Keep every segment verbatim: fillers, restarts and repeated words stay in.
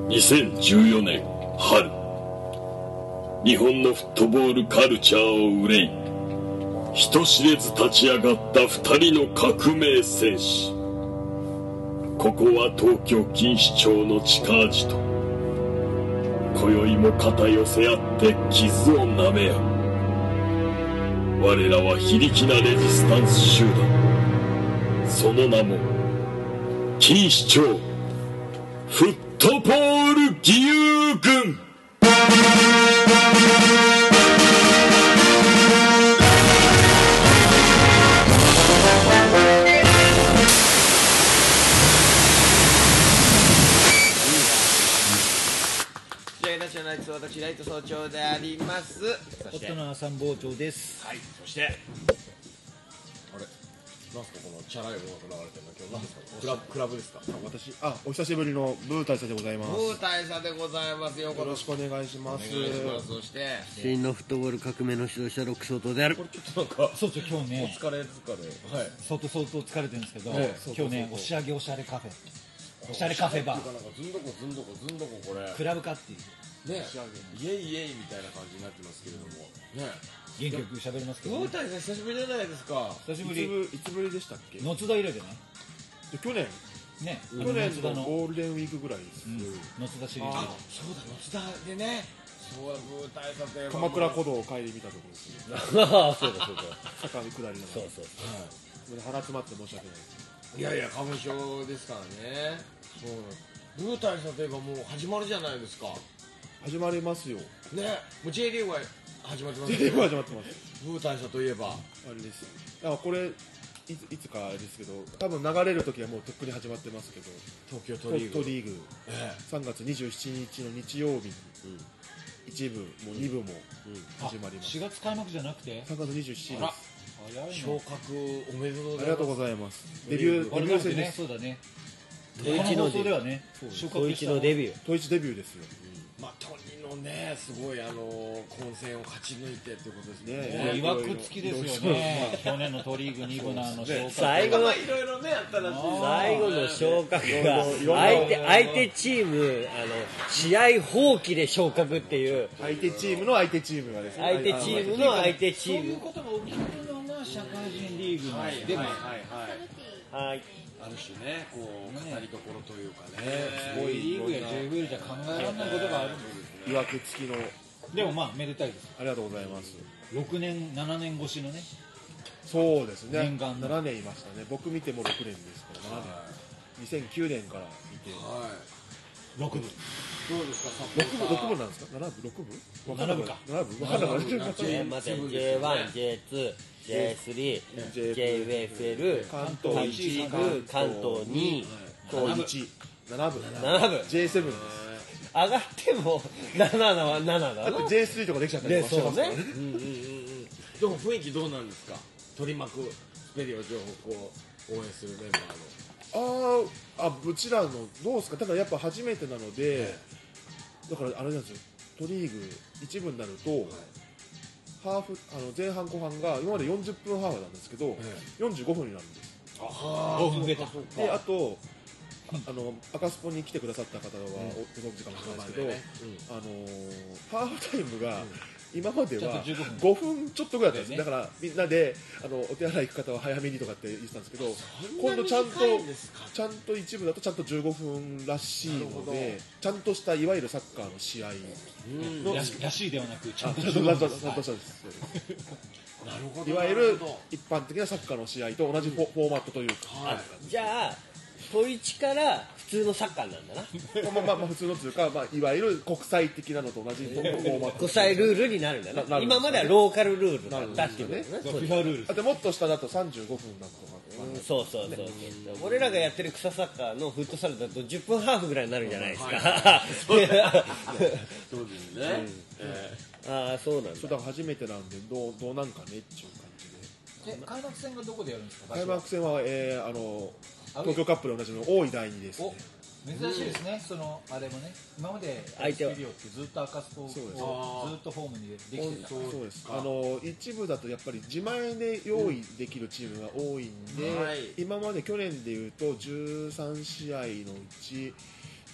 にせんじゅうよねん春、日本のフットボールカルチャーを憂い人知れず立ち上がった二人の革命戦士。ここは東京錦糸町の地下アジト。今宵も肩寄せ合って傷を舐め合う。我らは非力なレジスタンス集団、その名も錦糸町フットボール義勇軍。 私ライト総長であります。 そして夫の参謀長です。 はい、そしてあれなんすかこのチャラい音楽流れてるの今日なんですかクラブクラブですか。 私あお久しぶりのブー大佐でございます。 ブー大佐でございますよ。 よろしくお願いします。 お願いします。そして真のフットボール革命の指導者ロックソートである。 これちょっとなんかそうそう今日ねお疲れ疲れはい相当相当疲れてるんですけど、 ええ今日ね押し上げおしゃれカフェおしゃれカフェバーなんかずんどこずんどこずんどここれクラブかっていうねイエイイエイみたいな感じになってますけれどもね。 元気よく喋りますけど、ね、 ブー大佐久しぶりじゃないですか。 久しぶり。 いつぶりでしたっけ。 野津田以来でねで去年ね去年のゴールデンウィークぐらいです。 野津田シリーズ。 あ、そうだ野津田でね。そうだブー大佐といえば鎌倉古道を帰り見たところです。 ああそうだそうだ。 坂に下りながら。 そうそう。 それで腹詰まって申し訳ないです。 いやいや花粉症ですからね。そうブー大佐といえばもう始まるじゃないですか。 始まりますよ。 ね、もう J リーグは始まってます。 J リーグは始まってます。 ブー大佐といえばあれですよ。だからこれいついつかあれですけど、多分流れる時はもうとっくに始まってますけど、 東京都リーグ都リーグ、ええ、さんがつにじゅうしちにちの日曜日に一部もうに部も始まります。 しがつ開幕じゃなくてさんがつにじゅうしちにちです。 昇格おめでとうございます。 ありがとうございます。デビューデビュー戦です。 そうだね。 トイチのではね、 トイチのデビュー。 トイチデビューですよ。 まあトニのねすごいあの混戦を勝ち抜いてっていうことですね。 いわくつきですよね。去年のトリーグに部のあの昇格。 最後のいろいろねあったらしい。 最後の昇格が相手相手チームあの試合放棄で昇格っていう。 相手チームの相手チームがですね。 相手チームの相手チーム。 そういうことが起きるのが社会人リーグなんで。 はいはいはい。ある種ね、こう語りどころというかね、 すごいリーグや ジェイブイエル じゃ考えられないことがあるんですね。 いわくつきの。 でもまあめでたいです。 ありがとうございます。 ろくねんななねん越しのね。 そうですね。 念願ななねんいましたね。僕見てもろくねんですからななねん。にせんきゅうねんから見て。 はい。 ろく部。 どうですか。 六部六部なんですか。七部六部。 七部か。 七部。わかんなかった。 ジェイワン、ジェイツー、ジェイスリー、ジェイエフエル、 関東いち部、関東に、 東一、七部、 七部、 ジェイセブン です。 上がってもななはななだろ。 だって ジェイスリー とかできちゃったりとかしてますからね。 でも雰囲気どうなんですか。取り巻くスペリオ情報こう応援するメンバーの。 ああ、うちらのどうですか。ただやっぱ初めてなので、だからあれなんですよ。トリーグ一部になると。ハーフあの前半後半が今までよんじゅっぷんハーフなんですけど、よんじゅうごふんになるんです。 ごふん増えた。 であとあの赤スポに来てくださった方はご存知かもしれないですけど、あのハーフタイムが今まではごふんちょっとぐらいだったんです。だからみんなであのお手洗い行く方は早めにとかって言ってたんですけど、今度ちゃんとちゃんと一部だとちゃんとじゅうごふんらしいので、ちゃんとしたいわゆるサッカーの試合のらしいではなくちゃんとちゃんとしたです。 なるほど。 いわゆる一般的なサッカーの試合と同じフォーマットというか。 じゃあトイチから普通のサッカーなんだな。 まあまあまあ普通のというか、まあいわゆる国際的なのと同じフォーマット。 国際ルールになるんだな。今まではローカルルールだったっていうね。 フィファルール。 だってもっと下だとさんじゅうごふんなんとか。 そうそうそう。俺らがやってる草サッカーのフットサルだとじゅっぷんハーフぐらいになるじゃないですか。 そうですね。 ああそうなんだ。 それだから初めてなんでどうどうなんかねっていう感じで。 開幕戦がどこでやるんですか。 開幕戦はえあの東京カップで同じの大井第二ですね。 珍しいですね。そのあれもね、今まで相手はずっと赤スポをずっとホームにできてた。 そうです。あの一部だとやっぱり自前で用意できるチームが多いんで、今まで去年でいうとじゅうさんしあいのうち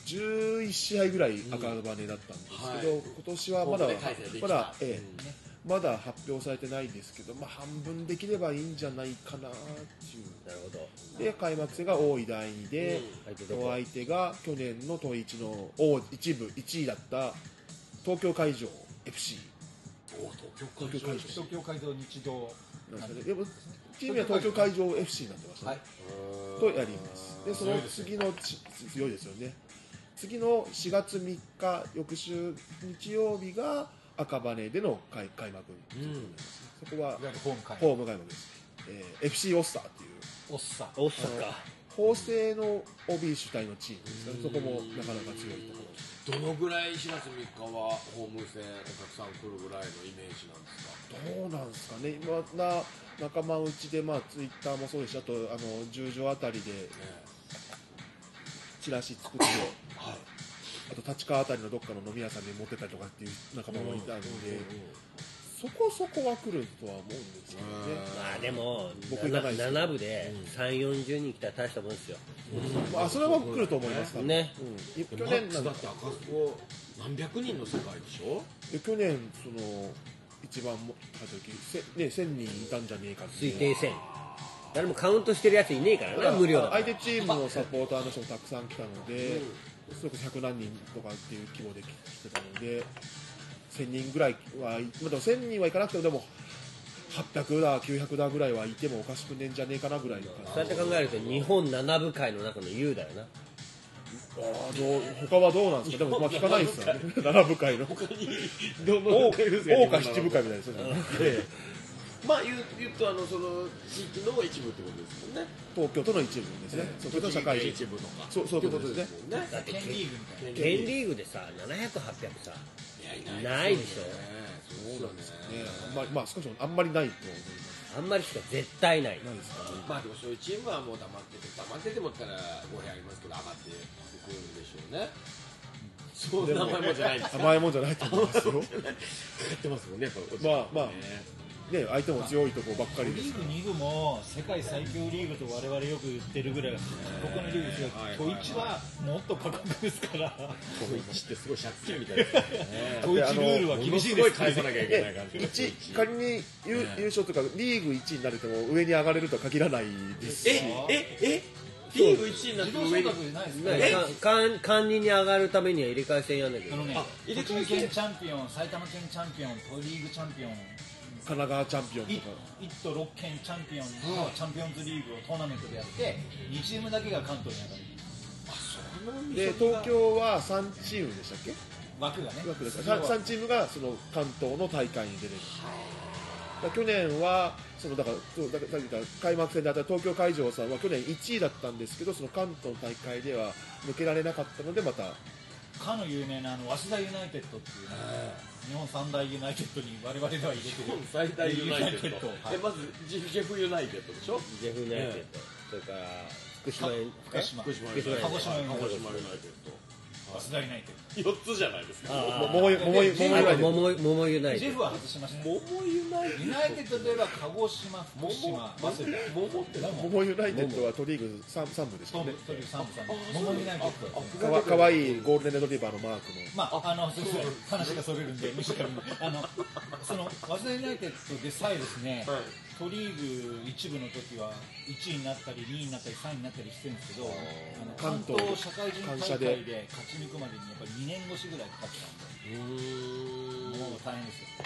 じゅういち試合ぐらい赤羽だったんですけど、うんはい、今年はまだまだ、ええうんね、まだ発表されてないですけど、まあ、半分できればいいんじゃないかなっていう。 なるほど。 で開幕戦が大井だいにで、うん、お相手が去年の統一の一部いちいだった東京海上 エフシー。 お東京海上東京海上日動なんですかね。でもチームは東京海上 エフシー になってましたね、はい、とやります。でその次の強いですよね。次のしがつみっか翌週日曜日が赤羽での 開, 開幕、うん、そこはホーム開幕です、えー、エフシー オッサーっていうオッサオッサか法政の オービー 主体のチームですから、そこもなかなか強いところ。 どのぐらいしがつみっかはホーム戦お客さん来るぐらいのイメージなんですか。 どうなんですかね。今な仲間内で、まあ、ツイッターもそうですし、あとあの十条あたりでチラシ作って、はい、あと立川あたりのどっかの飲み屋さんに持ってたりとかっていう仲間もいたので、そこそこは来るとは思うんですけどね。 まあでも僕なな部でさんじゅうよんじゅうにん来たら大したもんですよ、 うんまあ、それは来ると思いますね、 うん、去年だって赤スポ何百人の世界でしょ。 で去年その一番もねせんにんいたんじゃねえかって推定せん誰もカウントしてるやついねえからな無料だから。 相手チームのサポーターの人もたくさん来たので、それこそひゃくなんにんとかっていう規模で来てたのでせんにんぐらいは、まあ、せんにんはいかなくてもでもはっぴゃくだきゅうひゃくだぐらいはいてもおかしくねえんじゃねえかなぐらいの感じ。 そうやって考えると日本なな部会の中の優だよな。 あどう他はどうなんですか。でもまあ聞かないですよねなな部会の他にどの部会ですか。大岡七部会みたいですよねまあ言う言うとあのその地域の一部ってことですもんね。 東京都の一部ですね。 東京都社会人一部とかそうそういうことですね。 だって県リーグみたいな県リーグでさななひゃくはっぴゃくさないでしょ。 そうなんですよね。あんまりまあ少しもあんまりないと思います。 あんまりしか絶対ない。 ないですかね。 まあでもそういうチームはもう黙ってて黙っててもったら語弊ありますけど上がってくるんでしょうね。そういう甘いもんじゃないですか。 甘いもんじゃないと思いますよやってますもんね。 まあまあね、相手も強いところばっかりですから。 リーグに部も世界最強リーグと我々よく言ってるぐらいここのリーグですが、統一はもっと過酷ですから。 統一ってすごい借金みたいですね。 統一ルールは厳しいです返さなきゃいけない感じ。 一仮に優勝とかリーグいちいになれても上に上がれるとは限らないですし。 えええリーグいちいになって上に管理に上がるためには入れ替え戦やんなきゃいけない。 栃木県チャンピオン、埼玉県チャンピオン、都リーグチャンピオン。 神奈川チャンピオンとかいち都ろっ県チャンピオンのチャンピオンズリーグをトーナメントでやってにチームだけが関東に上がる。 あ、そうなんで東京はさんチームでしたっけ。 枠がね枠ですか。さんチームがその関東の大会に出れる。だ去年はそのだからそうだから開幕戦であった東京海上さんは去年いちいだったんですけどその関東の大会では抜けられなかったのでまたかの有名なあの早稲田ユナイテッドっていうね日本三大ユナイテッドに我々では入れてる日本最大ユナイテッド、はい、えまずジェフユナイテッドでしょ。 ジェフユナイテッド、それから福島福島福島ユナイテッド鹿児島ユナイテッド早稲田ユナイテッドよっつじゃないですか。 桃ユナイテッド桃ユナイテッドジェフは外しました。 桃ユナイテッドユナイテッドといえば鹿児島福島早稲田桃って桃ユナイテッドはトリーグ 3, 3部でしたね。 トリーグさん部さん部桃ユナイテッドかわかわいいゴールデンレトリバーのマークのまああのそうそう話がそれるんでむしろあのその早稲田ユナイテッドでさえですね、はい、トリーグ一部の時はいちいになったりにいになったりさんいになったりしてるんですけど、あの関東社会人大会で勝ち抜くまでにやっぱりにねん越しぐらいかかってたんで、もう大変ですよ。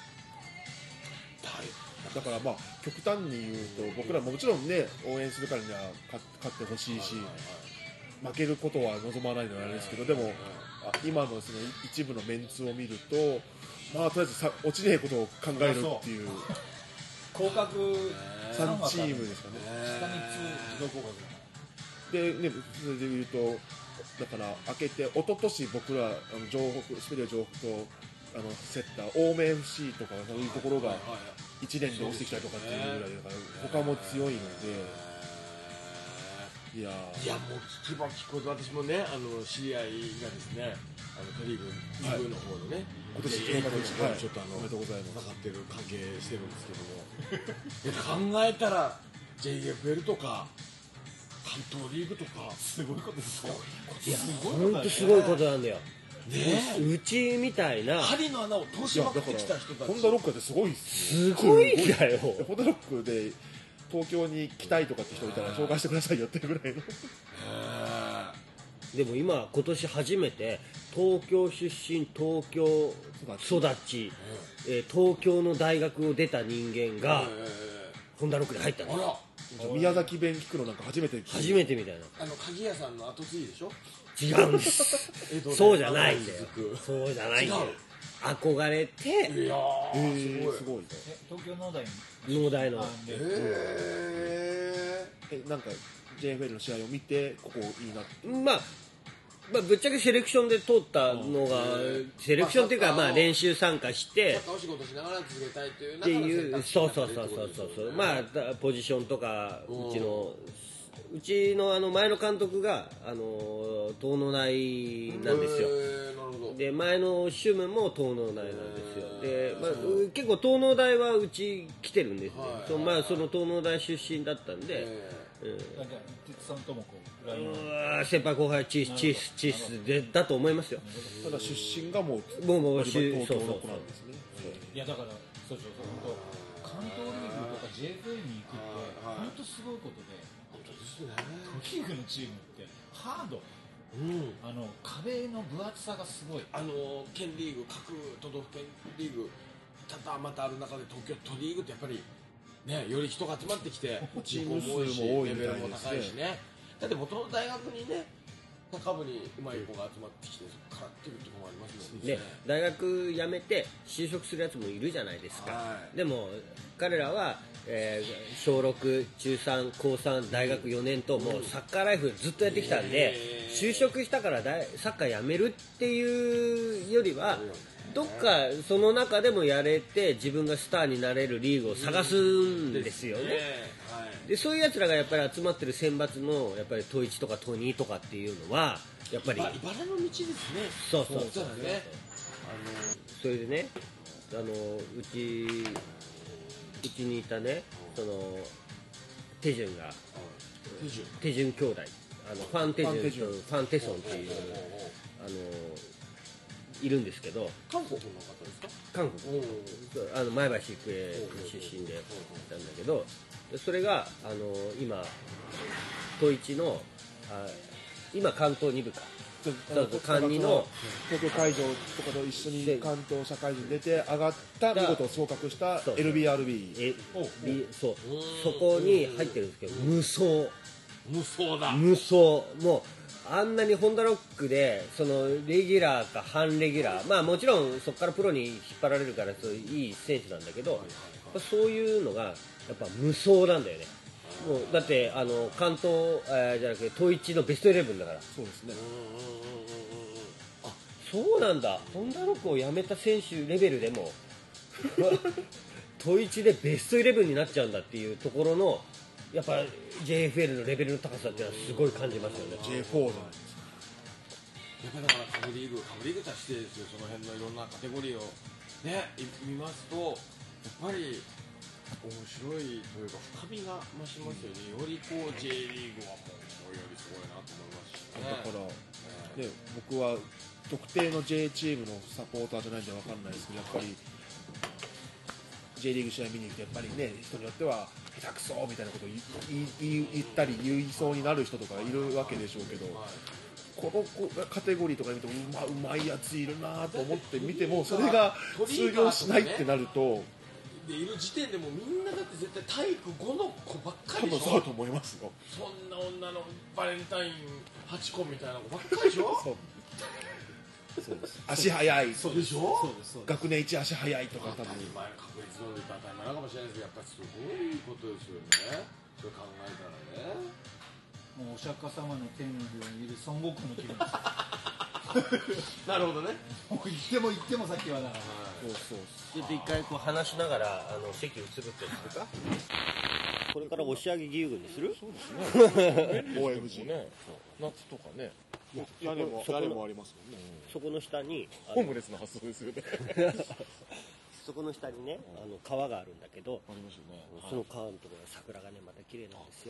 だからまあ極端に言うと僕らももちろんね応援するからには勝ってほしいし、負けることは望まないのはあれですけど、でも今のその一部のメンツを見るとまあとりあえずさ落ちねえことを考えるっていう降格さんチームですかね。 下みっつ自動降格でね、それで言うとだから開けて一昨年僕らあの城北スペリオ城北とあの競った青梅 エフシー とかそういうところがいちねんで落ちてきたりとかっていうぐらいだから他も強いので。いやいやもう聞けば聞くほど私もねあの知り合いがですねあのトリーグに部の方のね、 はい、今年エーカでちょっとあのおめでとうございます。 かかってる関係してるんですけども考えたら ジェイエフエル とか考関東リーグとかすごいことですよ。 いや本当すごいことなんだよ。うちみたいな針の穴を通しまくってきた人たち、 ホンダロックってすごいっすすごいんだよ。 ホンダロックで東京に来たいとかって人いたら紹介してくださいよっていうぐらいの。 でも今今年初めて東京出身東京育ち、えー東京の大学を出た人間がホンダロックに入ったんですよ。 宮崎弁聞くのなんか初めて初めてみたいな。 あの鍵屋さんの後継ぎでしょ。 違うんですそうじゃないんだよ。そうじゃないんだよ。憧れて、 いやー、 えー、すごい。 え東京農大農大のええなんか ジェイエフエル の試合を見てここいいなって。 まあまあ、ぶっちゃけセレクションで通ったのが、セレクションっていうか、まあ、練習参加してお仕事しながら続けたいというっていう、そうそうそうそうそう、まあ、ポジションとか、うちの、うちのあの前の監督が、あの、東農大なんですよ。で、前の主務も東農大なんですよ。で、まあ、結構東農大はうち来てるんですね。そまあ、その東農大出身だったんで、 鉄さんともこう先輩後輩チースチースチースでだと思いますよ。 ただ出身がもうもうもう東京の子なんですね。 いやだからそうそうそう本当関東リーグとか ジェイエフエル に行くって本当すごいことで、 本当ですね。 都リーグのチームってハード、 うん、 あの壁の分厚さがすごい。 あの県リーグ各都道府県リーグただまたある中で東京都リーグってやっぱりねより人が集まってきてチーム数も多いみたいですね。 レベルも高いしね。だって元の大学にね高部にうまい子が集まってきてそこからっていうところもありますもんね。 で大学辞めて就職するやつもいるじゃないですか、 はい、 でも彼らは、えー、小ろく、中さん、高さん、大学よねんともうサッカーライフずっとやってきたんで、就職したから大サッカー辞めるっていうよりはどっかその中でもやれて自分がスターになれるリーグを探すんですよね。でそういうやつらがやっぱり集まってる選抜のやっぱり都一とか都二とかっていうのはやっぱり茨の道ですね。 そうそうそうそう、 ね、 あのそれでねあのうちうちにいたねその手順が手順手順兄弟あのファン手順とファンテソンっていうあのいるんですけど、 韓国の方ですか？ 韓国あの前橋育英出身でなんだけど、それがあの今都一のあ今関東に部か関二の東京会場とかと一緒に関東社会人出て上がった見事昇格した エルビーアールビーえそうそこに入ってるんですけど無双無双だ無双もうあんなにホンダロックでそのレギュラーか半レギュラーまあもちろんそこからプロに引っ張られるからそういい選手なんだけど、そういうのがやっぱ無双なんだよね。もうだってあの関東、えー、じゃなくて都一のベストイレブンだから。 そうですね。 あそうなんだ。ホンダロックをやめた選手レベルでも都一でベストイレブンになっちゃうんだっていうところのやっぱ ジェイエフエル のレベルの高さっていうのはすごい感じますよね。 ジェイフォー じゃないですか。 やっぱだからカブリーグカブリーグとはしてですよ。その辺のいろんなカテゴリーをね見ますとやっぱり面白いというか深みが増しますよね。よりこう J リーグはもうよりすごいなと思いますし、ね、 だから、ね、僕は特定の J チームのサポーターじゃないんで分かんないですけどやっぱり J リーグ試合見に行ってやっぱりね人によっては下手くそみたいなことを言い言ったり言いそうになる人とかいるわけでしょうけど、このカテゴリーとか見てもうま、うまいやついるなと思って見てもそれが通用しないってなるとでいる時点でもうみんなだって絶対体育ごの子ばっかりでしょ。 多分そうだと思いますよ。 そんな女のバレンタインはちこみたいな子ばっかりでしょ。 そうそうです。足速いそうでしょ。 そうですそうです。 学年一足速いとか多分当たり前の確率論で言ったら当たり前なのかもしれないですけどやっぱりすごいことですよね。それ考えたらね。 もうお釈迦様の天にいる孫悟空の気分ですなるほどね。 もう言っても言ってもさっきはだからそうそうちょっと一回こう話しながらあの席移るってするか。これから押上義勇軍にする？ そうですね。オーエムジー ね。夏とかね。屋根も屋根もありますもんね。 そこの下にホームレスの発想ですよね。 そこの下にねあの川があるんだけど、 ありますよね。 その川のところ桜がねまた綺麗なんですよ。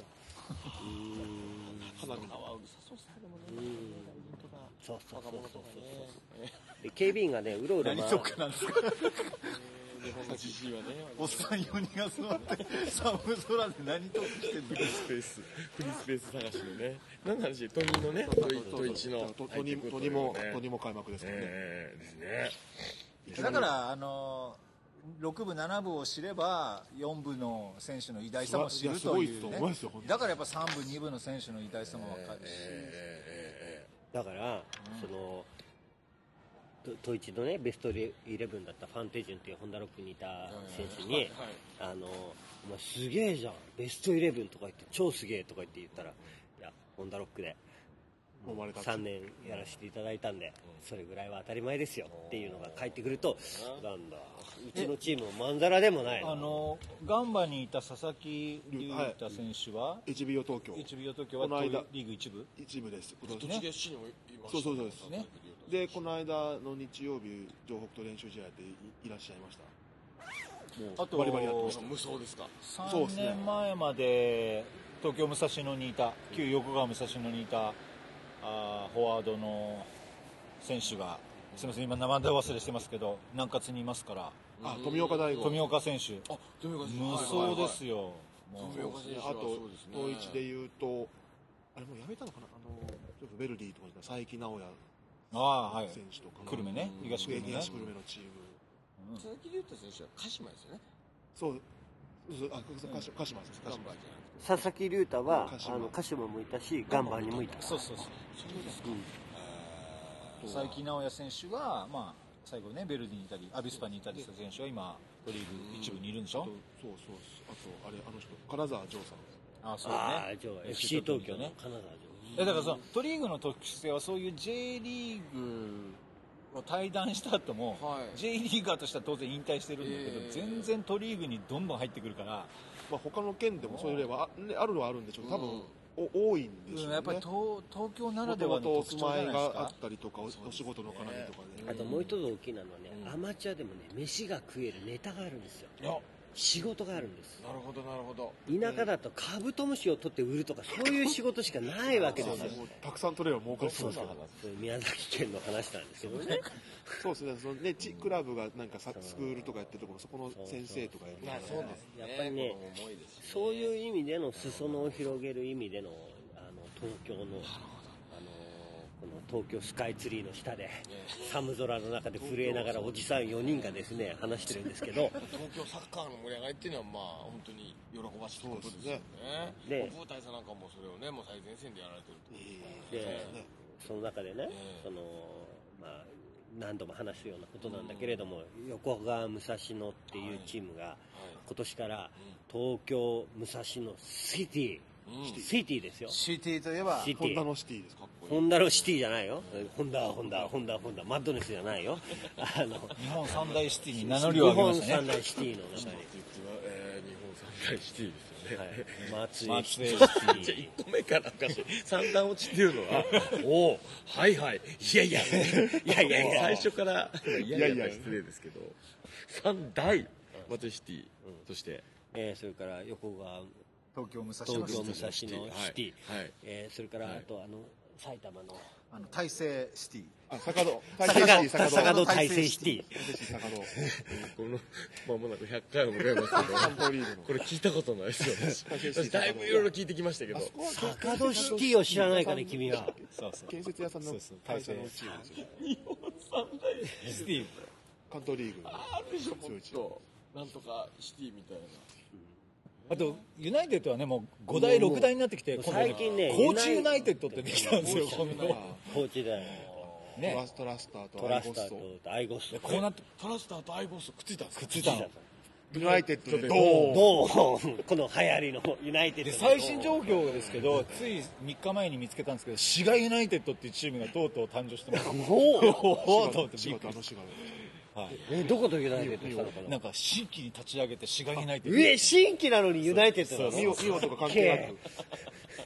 花見川うるさそうっすねでもねそうそうそうそうで警備員がねうろうろ何とかなんですか日本のじじいはねおっさんよにんが集まって寒空で何とかしてんのフリースペースフリースペース探しのね何の話トニーのねトイチのトニトニもトニも開幕ですからね、 えー、ですねだからあのろく部なな部を知ればよん部の選手の偉大さも知るというねだからやっぱさん部に部の選手の偉大さも分かるし、 えー、だから、うん、そのトイチのねベストイレブンだったファンテジュンっていうホンダロックにいた選手に、はいはい、あのお前すげえじゃんベストイレブンとか言って超すげえとか言って言ったらいやホンダロックでさんねんやらせていただいたんでそれぐらいは当たり前ですよっていうのが返ってくるとなんだうちのチームもまんざらでもないあのガンバにいた佐々木隆太選手はエイチビーオー 東京エイチビーオー 東京はリーグ一部一部です栃木 エフシー にもいましたそうそうそうですねでこの間の日曜日城北と練習試合で い, いらっしゃいましたもうあとバリバリやってました無双ですかさんねんまえまで東京武蔵野にいた旧横川武蔵野にいたあフォワードの選手がすみません今名前忘れしてますけど南葛にいますからあ富岡大吾富岡選手あ富岡選手無双ですよ、 富岡選手あと統一でいうとあれもうやめたのかなあのベルディとか佐伯直也ああはい選手とか久留米ね東久留米ね東久留米のチーム佐々木隆太選手は鹿島ですよねそうそうあ鹿島鹿島ですガンバーじゃなくて佐々木隆太は鹿島あの鹿島もいたしガンバーにもいたそうそうそうそうですか、うん佐伯直也選手は、まあ、最後ねベルディにいたりアビスパにいたりした選手は今トリーグ一部にいるんでしょ、 そうそうあとあれあの人金沢城さんああそうねああじゃあ エフシー 東京ね金沢城だからそのトリーグの特性はそういう J リーグを退団した後も、はい、J リーガーとしては当然引退してるんだけど、えー、全然トリーグにどんどん入ってくるから、 まあ、他の県でもそういう例は あ, あるのはあるんでしょうけど多分、うん多いんでしょうね、うん、 やっぱり 東, 東京ならではの特徴じゃないですか。 があったりとか お, お仕事の絡みとかね。 あともう一つ大きなのはね、うん、アマチュアでもね飯が食えるネタがあるんですよ。仕事があるんです。 なるほどなるほど。 田舎だとカブトムシを取って売るとかそういう仕事しかないわけですよ。 たくさん取れれば儲かるそうそうそう宮崎県の話なんですけどね。 そうですね。そのねチクラブがなんかスクールとかやってるところそこの先生とかやるから、ね、 そうです。やっぱりねそういう意味での裾野を広げる意味でのあの東京の。この東京スカイツリーの下で寒空の中で震えながらおじさんよにんがですね話してるんですけど東京サッカーの盛り上がりっていうのはまあ本当に喜ばしいことですよね。でブータイさんなんかもそれをねもう最前線でやられてるとでその中でね、えー、そのまあ何度も話すようなことなんだけれども、うん、横川武蔵野っていうチームが今年から東京武蔵野シティうん、シティですよ。 シティといえばホンダのシティですか。 ホンダのシティじゃないよ。ホンダホンダホンダホンダマッドネスじゃないよ。あの日本三大シティに名乗りを上げましたね。 日本三大シティの中に、 えー、日本三大シティですよね。 はい、松江シティ。 じゃあいっこめからおかしい。三段落ちっていうのは、おおはいはいいやいやいやいやいや最初からいやいや失礼ですけど、三大松江シティとして、 えー、それから横川東京武蔵野シティ、東京武蔵野シティ、 はいはい、 えー、それから、はい、あとあの埼玉のあの大成シティ、 あ坂戸坂戸大成シティ、 このまもなくひゃっかいを迎えますけど、これ聞いたことないですよね。だいぶいろいろ聞いてきましたけど、 坂戸シティを知らないかね君は。 そうそう。 建設屋さんの会社のチームですよ。 日本三大シティ、 関東リーグあるでしょもっとなんとかシティみたいな。 あとユナイテッドはねもうごだいろくだいになってきて最近ね高知ユナイテッドってできたんですよ。 高知だよね。トラスターとトラスターとアイゴスト。 こうなってトラスターとアイゴストくっついたんですか。 くっついたの。 ユナイテッドでどうどうこの流行りのユナイテッドで最新状況ですけどついみっかまえに見つけたんですけど滋賀ユナイテッドっていうチームがとうとう誕生してます。 おおと思って滋賀とあの滋賀はい、えどことユナイテッドしたのかな。 なんか新規に立ち上げて滋賀ユナイテッド。 え新規なのにユナイテッドなの。 ミオとか関係なく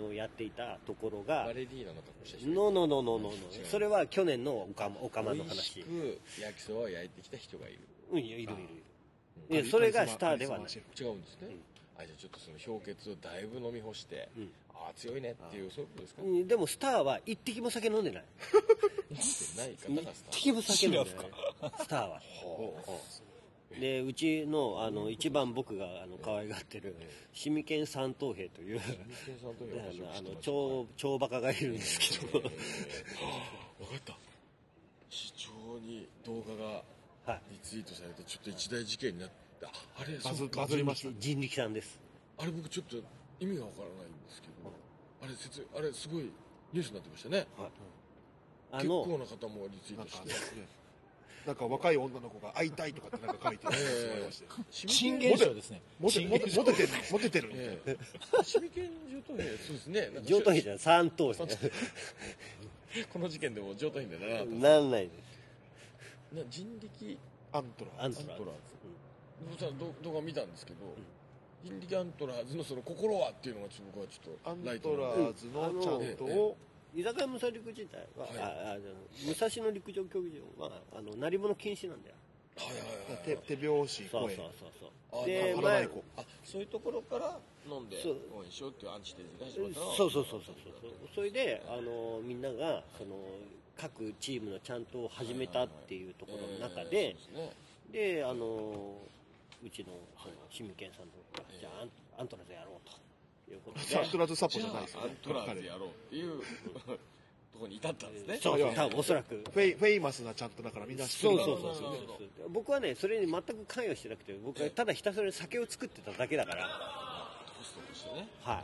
演をやっていたところがバレリーナの格好した人ノーノーノーノーノーノーそれは去年のオカマオカマの美味し話。 く焼きそばを焼いてきた人がいる。 うんいるいるいるいやそれがスターではない。 違うんですね、うん、あじゃあちょっとその氷結をだいぶ飲み干して、うん、ああ強いねっていうそういうことですか、 うん、でもスターは一滴も酒飲んでないない方がスター一滴も酒飲んでないスターはでうちのあの一番僕があの可愛がってるシミケン三等兵というあの超超バカがいるんですけど、えー、分かった非常に動画がリツイートされてちょっと一大事件になってあれバズバズりました。 人力さんです。 あれ僕ちょっと意味がわからないんですけどあれ説あれすごいニュースになってましたね、はい、あの結構な方もリツイートしてなんか若い女の子が会いたいとかってなんか書いてる新現象ですね。 モテモテモテてるモテてるみたいな。 シミケン上等兵、そうですね。 上等兵じゃん、三等兵。 この事件でも上等兵でならなかった。 なんないです。 な人力アントラーズ。 アントラーズ。 僕は動画見たんですけど、人力アントラーズのその心はっていうのが僕はちょっとアントラーズのちゃんとを居酒屋武蔵陸自体は、はい、ああ武蔵野陸上競技場はあの鳴り物禁止なんだよ。 はいはいはい、 手手拍子声。 そうそうそうそう。 で、 前あそういうところから飲んで応援しようっていうアンチテーゼが始まった。 そうそうそうそうそう。それであのみんながその各チームのちゃんとを始めたっていうところの中で、であのうちのそのシミケンさんとかじゃあアントラーズやろうと。 アントラーズサポじゃないですよね。 アントラーズやろうっていうところに至ったんですね。 そうそう、多分おそらくフェイフェイマスなちゃんとだからみんな知ってる。 そうそうそうそう。僕はねそれに全く関与してなくて、僕はただひたすらに酒を作ってただけだから。 ホストとしてね。 はい。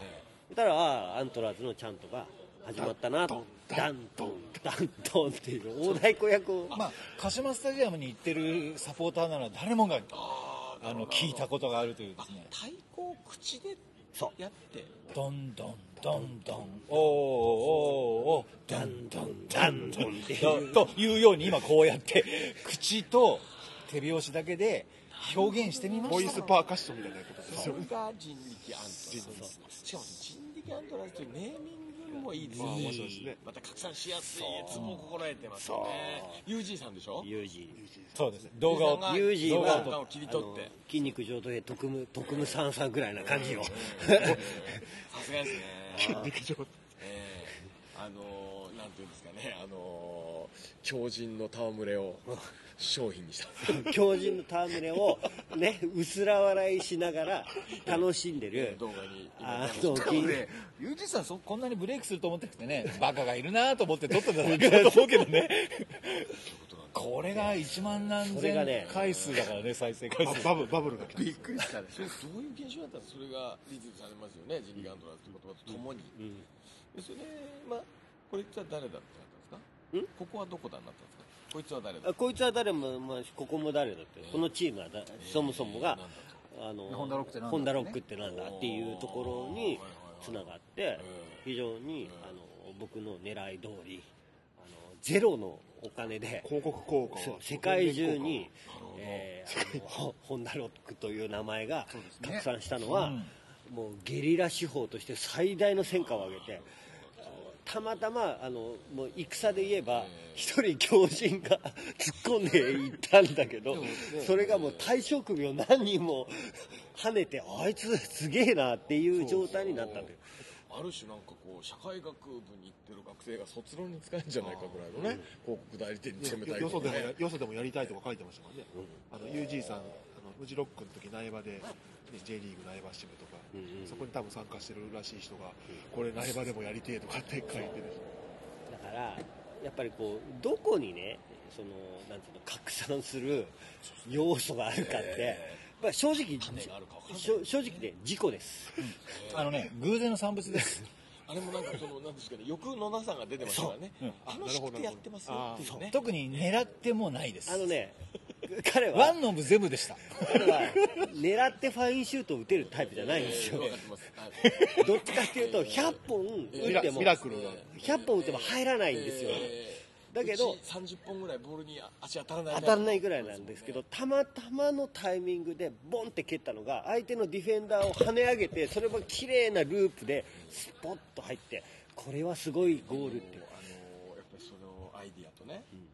だからアントラーズのちゃんとが始まったなと。ダントンダントンっていう大太鼓役を。 まあ鹿島スタジアムに行ってるサポーターなら誰もがあの聞いたことがあるというですね。 太鼓を口でやってドンドンドンドンおーおーおードンドンダンドンっていうというように今こうやって口と手拍子だけで表現してみました。 ボイスパーカッションみたいなことですよね。 それが人力アントラーズ。しかも人力アントラーズというネーミングもいいですし、また拡散しやすいやつも心得てますよね。ユージー さんでしょ。 ユージー。そうです。動画をユージーは動画を切り取って筋肉上等で特務特務さんさんぐらいな感じを。 さすがですね。 筋肉上等。 えー、あのー、なんていうんですかね、あのー、強靭の戯れを商品にした強靭の戯れをね薄ら笑いしながら楽しんでる動画にあのね、ユージさんそこんなにブレイクすると思ってなくてね、バカがいるなと思って撮ってただけだと思うけどね。これがいちまん何千回数だからね、再生回数。 バブバブルがびっくりしたね。それどういう現象だったんですか。それがリズムされますよね。人力アントラーズという言葉とともに。うん、でそれでまあこいつは誰だってなったんですか。ん？ここはどこだになったんですか。こいつは誰だ。 こいつは誰も、まあ、ここも誰だって、このチームはだ、そもそもが、あのホンダロックってなんだ、 ホンダロックってなんだっていうところにつながって、非常にあの僕の狙い通り、あのゼロのお金で広告効果を世界中に、えー、あのホンダロックという名前が拡散したのは、もうゲリラ手法として最大の戦果を上げて。たまたまあのもう戦で言えば一人強靭が突っ込んでいったんだけど、それがもう大将首を何人も跳ねて、あいつすげえなっていう状態になったんだよ。 ある種なんかこう社会学部に行ってる学生が卒論に使えるんじゃないかぐらいのね、広告代理店に攻めたいよそでもよそでもやりたいとか書いてましたもんね。あの ユージー さん、あのフジロックの時苗場で J リーグ苗場支部とか、うんうん、そこに多分参加してるらしい人が、これ苗場でもやりてえとかって書いてる。 だからやっぱりこうどこにねそのなんていうの拡散する要素があるかって、まあ、正直正直で事故です、 うん、あのね偶然の産物ですあれもなんかそのなんですかね、欲のなさが出てましたからね、うん、楽しくてやってますよっていうね。 特に狙ってもないです。 あのね彼はワンノブゼブでした。 彼は狙ってファインシュートを打てるタイプじゃないんですよ。どっちかっていうとひゃっぽん打ってもひゃっぽん打っても入らないんですよ。だけどさんじゅっぽんぐらいボールに足当たらない当たらないぐらいなんですけど、たまたまのタイミングでボンって蹴ったのが相手のディフェンダーを跳ね上げて、それも綺麗なループでスポッと入って、これはすごいゴールっていう。 あのやっぱりそのアイディアとね、うん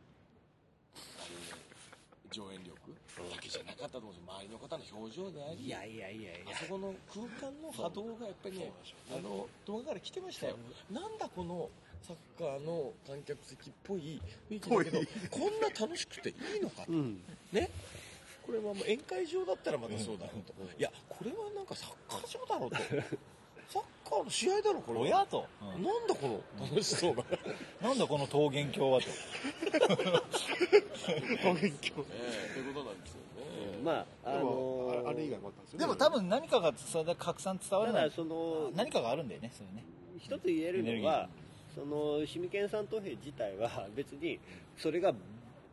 上演力だけじゃなかったと思うんですよ。周りの方の表情であり、 いやいやいやいや、 あそこの空間の波動がやっぱりね、あの動画から来てましたよ。なんだこのサッカーの観客席っぽい雰囲気だけど、こんな楽しくていいのかと、うん、ね。これはもう宴会場だったらまたそうだろうと、いやこれはなんかサッカー場だろうと。サッカーの試合だろこれ。 親と、 うん、なんだこの楽しそうな。 なんだこの桃源郷はと。 桃源郷。 ええ、ということなんですよね。 まああのー、 あれ以外もあったんですよね。 でも多分何かがそれで拡散伝わらない。 その何かがあるんだよねそれね。 一つ言えるのは、そのシミケン三等兵自体は別にそれが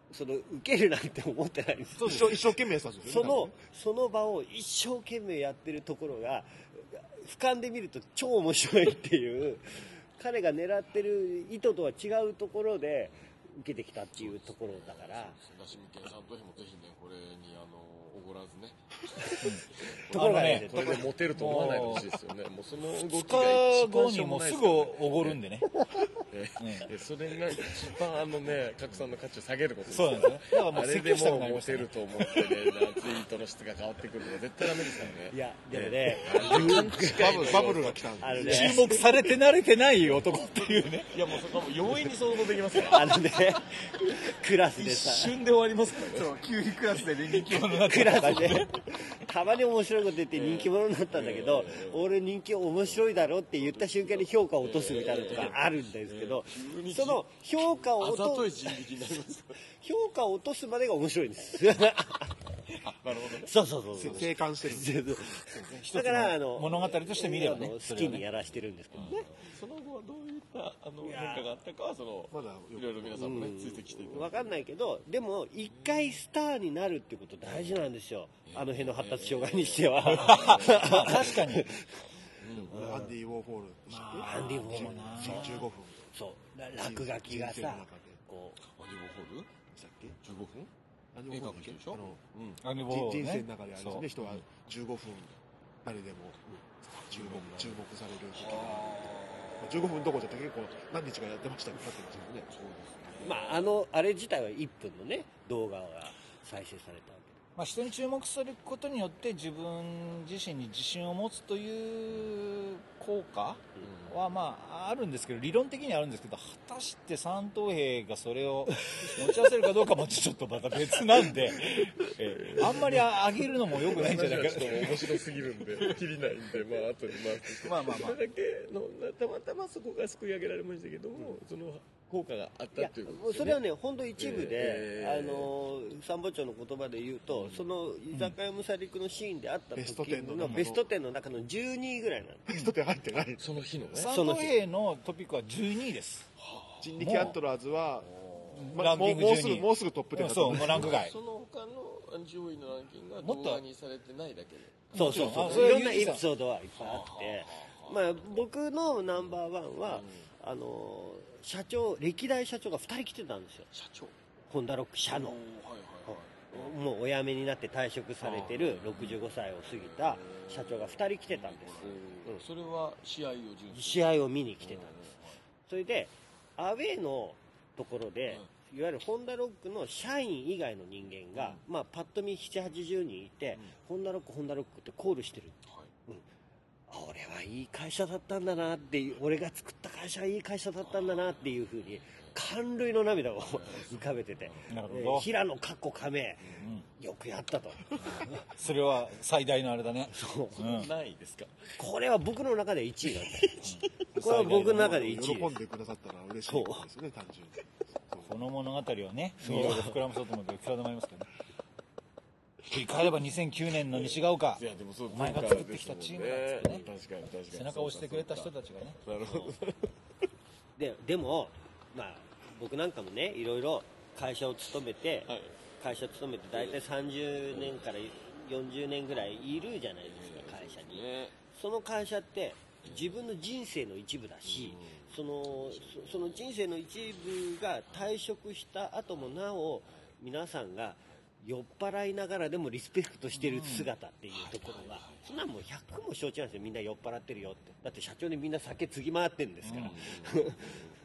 その受けるなんて思ってないんです。 一生一生懸命やってたんですよね。 そのその場を一生懸命やってるところが俯瞰で見ると超面白いっていう彼が狙ってる意図とは違うところで受けてきたっていうところだから。 だしみけんさんともぜひねこれにあのおごらずね。 ところがね、 これでモテると思わないでほしいですよね。もうその動きがが一後にもうすぐおごるんでね。 ええそれが一番あのね拡散の価値を下げることです。 そうなんですね。だからもうあれ説でもうモ教したくなりましたね。 テると思ってね、ツイートの質が変わってくるのは絶対ダメですからね。 いやでもね、 バブルバブルが来たんで。 あのね注目されて慣れてない男っていうね。 いやもうそこはもう容易に想像できますから。 あのねクラスで一さ瞬で終わりますからね。 そう、キュウリクラスで人気者になってクラスでたまに面白いこと言って人気者になったんだけど、俺人気面白いだろって言った瞬間に評価を落とすみたいなのとかあるんですけど、その評価をあざ落ととい人力になります。 評価を落とすまでが面白いんですなるほどね。 そうそうそうそう生還してるんで。 だからあの物語として見ればねあの好きにやらしてるんですけどね、 その後はどういったあの変化があったかはそのまだいろいろ皆さんもねついてきていただいて。 分かんないけどでも一回スターになるってこと大事なんですよ、あの辺の発達障害にしては。 確かに。 アンディ・ウォーホールでしたっけ。 アンディ・ウォーホールじゅうじゅうごふん。 そう落書きが人生のさ中でこアニボホールでしたっけ。 じゅうごふんアンディ・ウォーホールだっけ絵描く人でしょあのあの人人生ねの中であれですね、人はじゅうごふん誰でも注目注目される時がじゅうごふんどころじゃ結構何日かやってましたね。やってましたね。 うまああのあれ自体はいっぷんのね動画が再生されたわけで、 まあ、人に注目することによって自分自身に自信を持つという効果はまああるんですけど、理論的にはあるんですけど、果たして三等兵がそれを持ち合わせるかどうかもちょっとまた別なんで、えーあんまり上げるのも良くないんじゃないかちょっと面白すぎるんで切りないんで、まあ後に回してまあまあまあそれだけのたまたまそこがすくい上げられましたけども、その効果があっいやたということもうそれはね本当一部で、 えーあの参謀長の言葉で言うと、その居酒屋ムサリクのシーンであったベスト時テンの中ののベストテンの中のじゅうにいぐらいなの。 ベストテン入ってない。 その日のね三等兵のトピックはじゅうにいです。 人力アントラーズはまランキングもうもうじゅうにいすぐもうすぐトップテンだとそう思う。 もうランク外。 その他の上位のランキングがもっと動画にされてないだけでそうそうそうあそれはいろんなエユージさんピソードはいっぱいあって、まあ、僕のナンバーワンは、あの社長歴代社長がふたり来てたんですよ。 社長ホンダロック社のはいはいはいもうお辞めになって退職されてるろくじゅうごさいを過ぎた社長がふたり来てたんです。 うんそれは試合を順に試合を見に来てたんです。それでアウェーのところで、いわゆるホンダロックの社員以外の人間が、まあ、パッと見ななじゅうはちじゅうにんいて、ホンダロックホンダロックってコールしてる、うん、あ俺はいい会社だったんだなっていう、俺が作った会社はいい会社だったんだなっていうふうに感涙の涙を浮かべてて、 なるほどえー平野かっこ亀、よくやったと。 それは最大のあれだね。 そううんないですか。 これは僕の中でいちいなんだよ。これは僕の中でいちい喜んでくださったら嬉しいことですね、単純に。 この物語をね、いろいろ膨らまそうと思うけど、いくらでもありますけどね。振り返ればにせんきゅうねんの西が丘い、やでもそうお前が作ってきたチームだっつってね、 確かに確かに背中を押してくれた人たちがね、 なるほどででも、まあ、僕なんかもねいろいろ会社を勤めて、 はい会社勤めて大体さんじゅうねんからよんじゅうねんぐらいいるじゃないですか、会社に。 ねその会社って自分の人生の一部だし、そのそその人生の一部が退職した後もなお皆さんが酔っ払いながらでもリスペクトしてる姿っていうところが、そんなんもうひゃくも承知なんですよ。みんな酔っ払ってるよって。だって社長でみんな酒継ぎ回ってるんですから、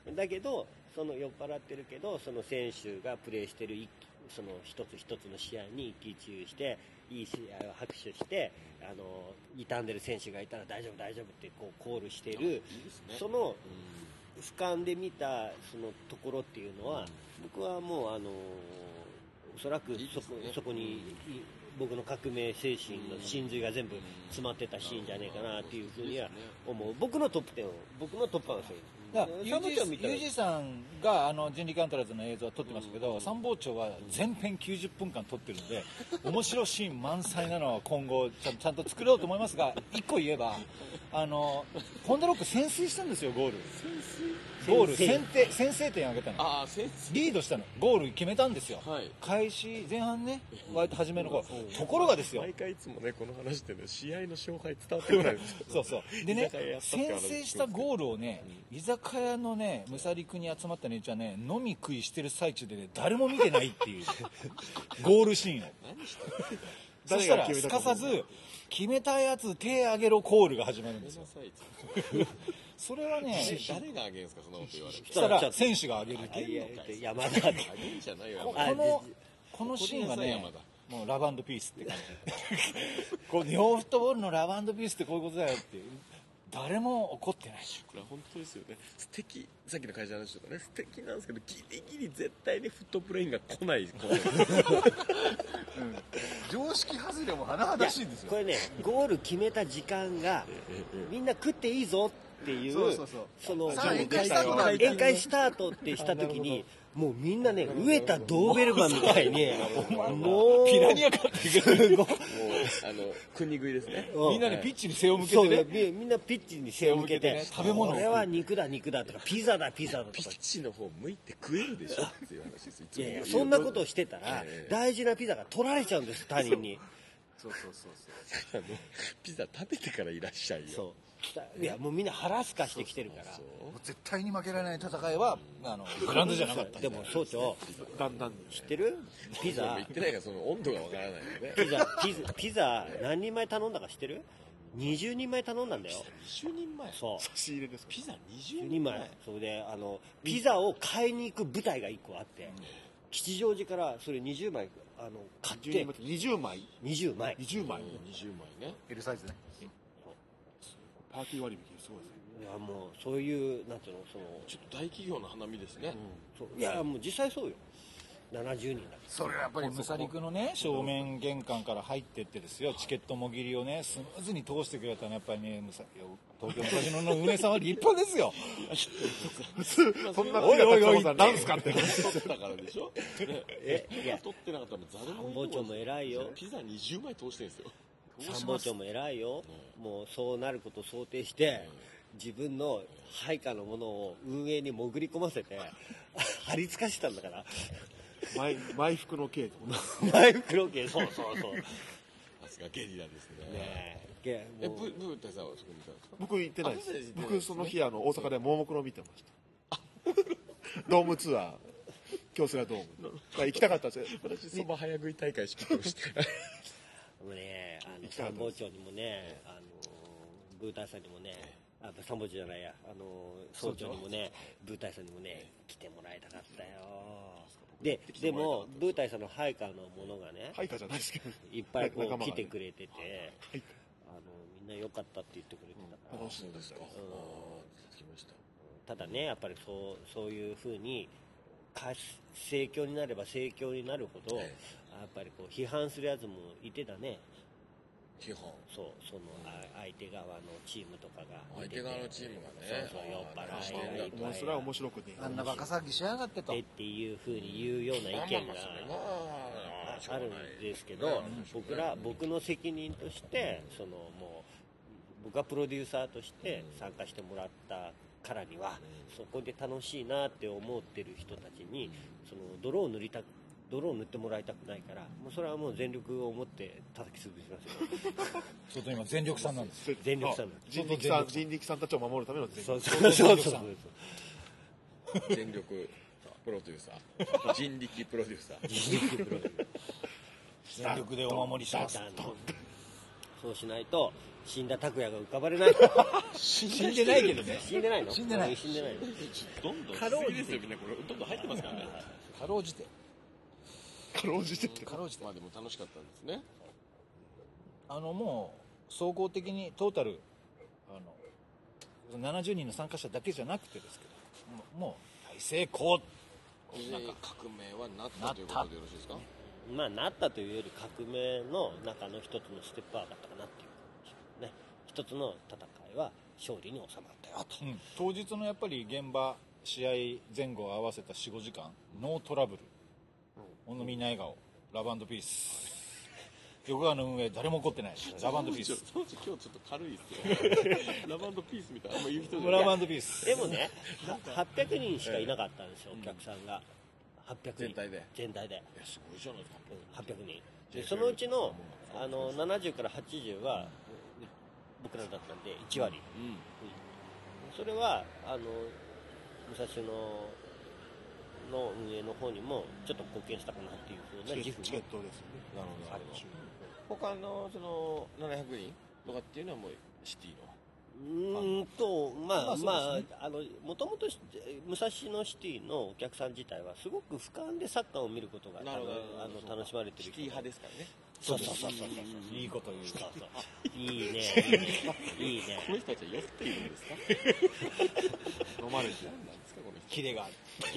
だけどその酔っ払ってるけどその選手がプレーしてる一その一つ一つの試合に一喜一憂していい試合を拍手してあの傷んでる選手がいたら大丈夫大丈夫ってこうコールしてる、その俯瞰で見たそのところっていうのは、僕はもうあのおそらくそこそこに僕の革命精神の真髄が全部詰まってたシーンじゃねえかなっていうふうには思う。僕のトップテンを僕のトップはそういうだからユージーユージーさんがあの人力アントラーズの映像は撮ってますけど、参謀長は全編きゅうじゅっぷんかん撮ってるんで、面白いシーン満載なのは今後ちゃんちゃんと作ろうと思いますが、いっこ言えばあのホンダロック先制したんですよ。ゴールゴール先手先制点挙げたの。 ああ先生リードしたの。ゴール決めたんですよ、 はい、 開始前半ね、割と初めの頃。ところがですよ、 毎回いつもねこの話ってね試合の勝敗伝わってこないんですよそうそうでね、先制したゴールをね、居酒屋のねムサリクに集まった連中はね飲み食いしてる最中でね誰も見てないっていうゴールシーンをそしたらすかさず決めたやつ手挙げろコールが始まるんですよ。それはね、 誰があげるんですか、そんなこと言われる。 そしたら選手があげるっていう。 山田あげるんじゃないよ。 このこのシーンはね、もうラブ&ピースって感じ。こう日本フットボールのラブ&ピースってこういうことだよっていう。誰も怒ってないし。 これは本当ですよね。素敵、さっきの会社の話とかね、素敵なんですけど、ギリギリ絶対にフットプレインが来ない。この常識外れも甚だしいんですよ。 これね、ゴール決めた時間がみんな食っていいぞっていう、 そうそうそう、 その宴会スタートだ宴会スタートってした時に、もうみんなね、飢えたドーベルマンみたいに、もうピラニアかってくる。 もうあの国食いですね。 みんなねピッチに背を向けそうてね。 みみんなピッチに背を向けて、 食べ物をこれは肉だ肉だとか、ピザだピザだとかピ。ッチの方向いて食えるでしょっていう話です。いつもいやいや、そんなことをしてたらええ大事なピザが取られちゃうんです、他人に。 そうそうそうそう。 あのピザ食べてからいらっしゃいよ。 そういやもうみんな腹すかしてきてるから。 絶対に負けられない戦いはあのグラウンドじゃなかった。 でも総長だんだん知ってる？ピザ言ってないからその温度がわからないよね。 ピザピザピザ何人前頼んだか知ってる？にじゅうにんまえ頼んだんだよ。 にじゅうにんまえ。 そう差し入れですか。 ピザにじゅにじゅううにんまえ。 にんまえ。それであのピザを買いに行く部隊がいっこあって、吉祥寺からそれにじゅうまいあの買ってにじゅうまいにじゅうまい。 にじゅうまいにじゅうまいね。 L サイズね。 パーティー割引すごいですね。 いやもうそういうなんていうのそのちょっと大企業の花見ですね。 そういやもう実際そうよ。ななじゅうにんだけど。 それはやっぱりムサリクのね正面玄関から入ってってですよ、チケットもぎりをねスムーズに通してくれたのはやっぱりねムサ東京武蔵野の梅さんは立派ですよ。 そんなおいおいおいなんすかって取ったからでしょ。 えいや取ってなかったらざる参謀長も偉いよ。 ピザにじゅうまい通してるんですよ。 参謀長も偉いよ。もうそうなることを想定して自分の配下のものを運営に潜り込ませて貼り付かしてたんだから。 前前服の系統前袋系そうそうそう。 さすがゲリラですね。 ねええ、 もうブブーってさんはそこ見たんですか。 僕行ってないですあそうです。 僕その日あの大阪でももクロ見てましたドームツアー京セラドーム行きたかったですよ。 私そば早食い大会仕切ってました。 もうねあの参謀長にもねあのブーターさんにもねあ参謀長じゃないやあの総長にもねブーターさんにもね来てもらいたかったよ。ででもブーターさんの配下のものがね配下じゃないですけどいっぱいこ仲間がねう来てくれてていあのみんな良かったって言ってくれてたから、 楽しそうでしたよ。 聞きました。 ただねやっぱりそうそういうふうにか盛況になれば盛況になるほど、 えやっぱりこう批判するやつもいてだね。 基本。 そうそのあ相手側のチームとかがいてて相手側のチームがね。 そうそう酔っ払いがいっぱいもうそれは面白くねあんなバカ騒ぎしやがってとでっていうふうに言うような意見があるんですけど、僕ら僕の責任としてそのもう僕がプロデューサーとして参加してもらったからにはそこで楽しいなって思ってる人たちにその泥を塗りた泥を塗ってもらいたくないからもうそれはもう全力を持って叩き潰しますよ。 ちょっと今全力さんなんです。 全力さん人力さん人力さんたちを守るための全力そうそうそうそう全力プロデューサー。人力プロデューサー。 人力プロデューサー全力でお守りします。 そうしないと死んだ拓也が浮かばれない。 死んでないけどね。 死んでないの？ 死んでない死んでないの。 どんどんかろうじてですよみんなこれどんどん入ってますからね。 かろうじて。 かろうじてってかろうじて。 まあでも楽しかったんですね。 あのもう総合的にトータルあのななじゅうにんの参加者だけじゃなくてですけど、もうもう大成功。 なんか革命はなったということでよろしいですか。 まあなったというより革命の中の一つのステップアップだったかなっていう感じね。一つの戦いは勝利に収まったよと、 うん、当日のやっぱり現場試合前後合わせた よん、ごじかんノートラブル、うん、みんな笑顔、ラブ&ピース、横川の運営誰も怒ってない、ラブ&ピース。 そのうち今日ちょっと軽いですよラブ&ピースみたいなあんま言う人じゃない。 ラブ&ピース。 でもねはっぴゃくにんしかいなかったんですよ、お客さんがはっぴゃくにん全体で全体でえすごいじゃないですか。 はっぴゃくにんで、そのうちのあのななじゅうからはちじゅうは僕らだったんでいち割、 うん、うん、 それはあの武蔵野の運営の方にもちょっと貢献したかなっていうふうな自負もチケットですよね。 なるほど。他のそのななひゃくにんとかっていうのはもうシティのうーんとまあまあまあ、 そうですね、 あのもともと武蔵野シティのお客さん自体はすごく俯瞰でサッカーを見ることがなるほどあのあの楽しまれてるシティ派ですからね。 そうそうそうそうそういいこと言う。 そうそういいねいいねいいねこの人たちは酔っているんですか飲まれて何なんですかこの人。 キレがある。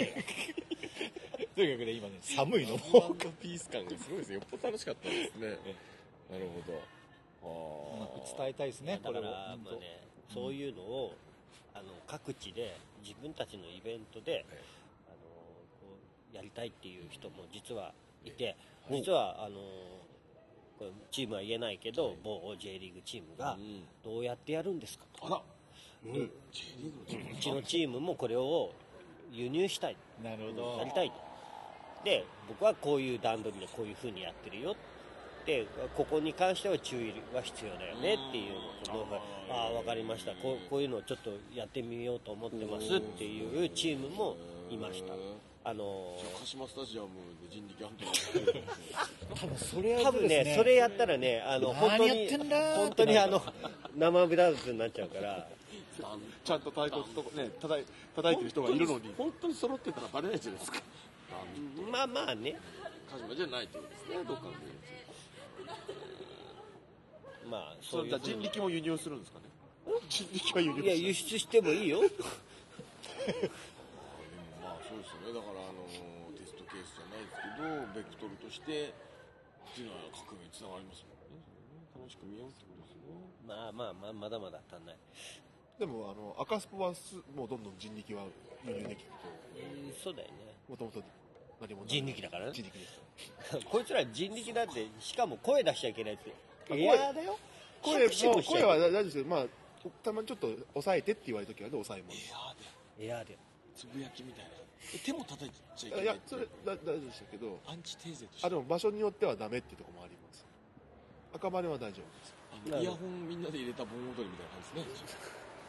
とにかくね今ね寒いのラブ&ピース感がすごいですね。よっぽど楽しかったですね。なるほど。 うまく伝えたいですね、これを。 だからまあね、そういうのをあの各地で自分たちのイベントで、あのこうやりたいっていう人も実はいて、実はあのこれチームは言えないけど、某 J リーグチームがどうやってやるんですかと、 あら、 うん、 J リーグのチームうちのチームもこれを輸入したい、 なるほど。 やりたいと。で僕はこういう段取りでこういう風にやってるよで、ここに関しては注意は必要だよねっていうのが、ああ分かりました、こう、こういうのをちょっとやってみようと思ってますっていうチームもいました。あの鹿島スタジアムで人力アントラ多分それ多分ねそれやったらね、あの本当何やっにてんだー本当にあの生ブラウスになっちゃうから。 ちゃんと太鼓とね叩い叩いてる人がいるのに。 本当に揃ってたらバレないじゃないですか。 まあまあね、 鹿島じゃないということですね。どっかのまあそれじゃそういう風に人力も輸入するんですかね。人力は輸入いや輸出してもいいよでもまあそうですよね。だからあのテストケースじゃないですけどベクトルとしてっていうのは革命につながりますもんね。楽しく見ようってことですよね。 まあまあまあまだまだ足んない。 でもあの赤スポはすもうどんどん人力は輸入できるえーそうだよね。 と、もともと何もない人力だからね人力ですこいつら人力だって、しかも声出しちゃいけないってあエアーだよ。 声シャクシャクしちゃいけないも声は大丈夫ですけど、まあたまにちょっと抑えてって言われるときは抑えます。 エアーでつぶやきみたいな。え手も叩いちゃいけない。 いやそれだ大丈夫でしたけど、 アンチテーゼとして。 あでも場所によってはダメっていうところもあります。赤羽は大丈夫です。 あのイヤホンみんなで入れた盆踊りみたいな感じですね。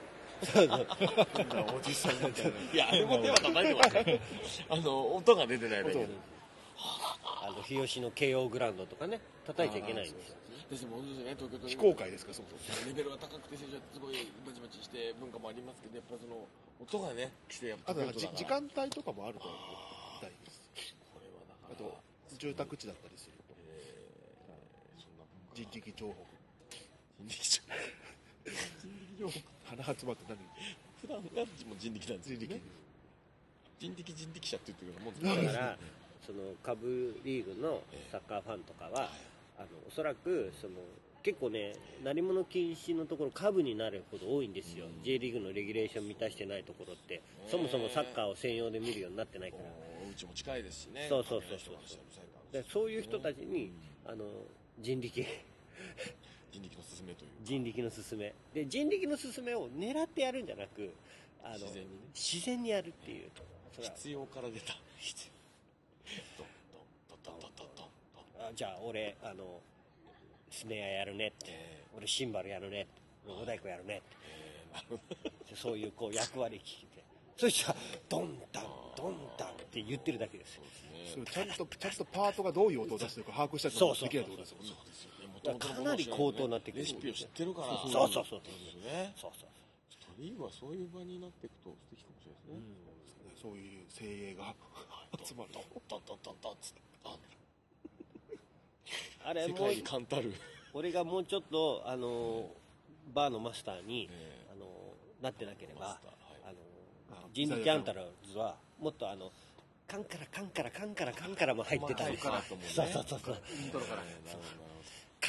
変なおじさんみたいな。 いやあれも手は叩いてますね。あの音が出てないだけで。 あの日吉の慶応グラウンドとかね叩いちゃいけないんですよ。 ですもんですね。東京都非公開ですかそもそも。 レベルが高くて選手はすごいバチバチして文化もありますけど、やっぱその音がね来てやっぱあとなんかじ東京時都だから間帯とかもあると思うみたいです。 これはだからあと住宅地だったりするとえーそんな文化人力情報人力情報人力情報鼻集まって何普段がもう人力なんですよ人力ね。人力人力車って言ってるようなもんですだからその下部リーグのサッカーファンとかは、あのおそらくその結構ね鳴り物禁止のところ下部になるほど多いんですよ、うん、J リーグのレギュレーション満たしてないところってそもそもサッカーを専用で見るようになってないからうちも近いですしね。 そうそうそうそうでそういう人たちに、うん、あの人力人力の勧めという人力の勧めで人力の勧めを狙ってやるんじゃなくあの自然にね自然にやるっていうそれは必要から出た必要ドンドンドンドンドンドンドンあじゃあ俺あのスネアやるねって、えー、俺シンバルやるねってお太鼓やるねって、えー、なるほどそういうこう役割聞いてそしたらドンダンドンダンって言ってるだけですよ。 そうちゃんとちゃんとパートがどういう音を出してるか把握したりとかできないってことですよね。 かなり高等になってくるレシピを知ってるからそうそうそうそうね。 そうそうストリームはそういう場になっていくと素敵かもしれないですね。 そういう精鋭が集まるドンドンドンドンドンつってあれもう世界に冠たる俺がもうちょっとあのバーのマスターに、えー、あのなってなければ、はい、あの人力アンタラーズはもっとあのカンからカンからカンからカンからも入ってたり、 そうそうそうそう。 カ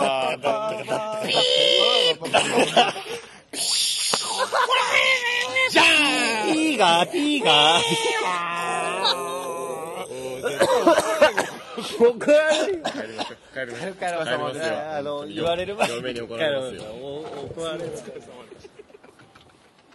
じゃーんピーがピーが僕は帰りましょう帰りましょう帰りましょう帰りますよあの言われる前に嫁に怒られますよお怒られます